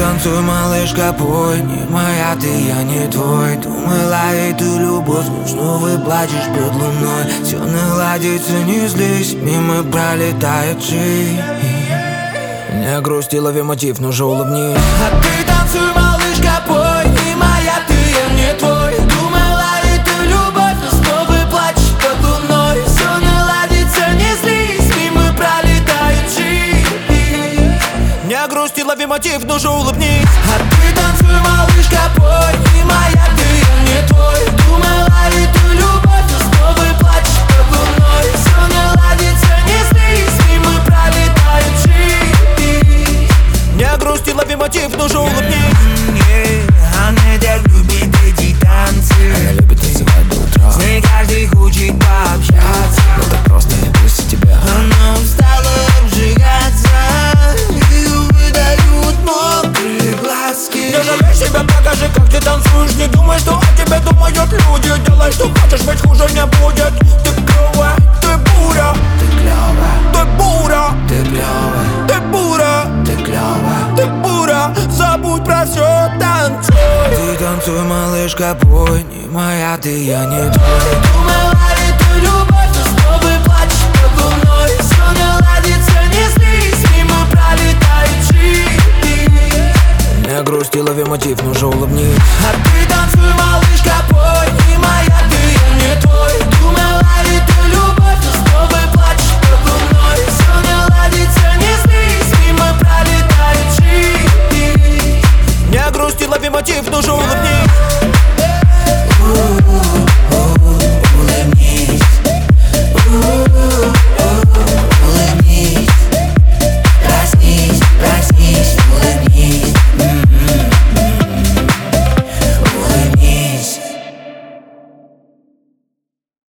танцуй, малышка, пой. Не моя ты, я не твой. Думала, эту любовь нужно выплачешь под луной. Все наладится, не злись, мимо пролетает жизнь. Не грусти, лови мотив, но же улыбнись. А ты танцуй, малышка, пой. Не моя ты, я не твой. Думала, эту любовь, но снова плачешь под луной. Все наладится, не злись, мимо пролетает жизнь. Не грусти, лови мотив, но же улыбнись. А ты танцуй, малышка, пой. Не моя ты, я не твой. Думала, эту любовь, но снова плачешь под луной. Все наладится, не злись, мимо пролетает жизнь. Не грусти, лови мотив, но же улыбнись. Она так любит эти танцы. Она любит танцевать до утра. С ней каждый хочет пообщаться. Но так просто не пустит тебя. Она устала обжигаться. Ее выдают мокрые глазки. Не жалей себя, покажи, как ты танцуешь. Не думай, что о тебе думают люди. Делай, что хочешь, ведь хуже не будет. Ты клёвая, ты буря. Ты клёвая, Ты буря, ты клёвая, ты буря, ты клёвая. ты буря. Забудь про все, танцуй. Ты танцуй, малышка, пой. Не моя ты, я не твой. Думала, эту любовь, но снова плачешь под луной. Все наладится, не злись, мимо пролетает жизнь. Не грусти, лови мотив, но же улыбнись. А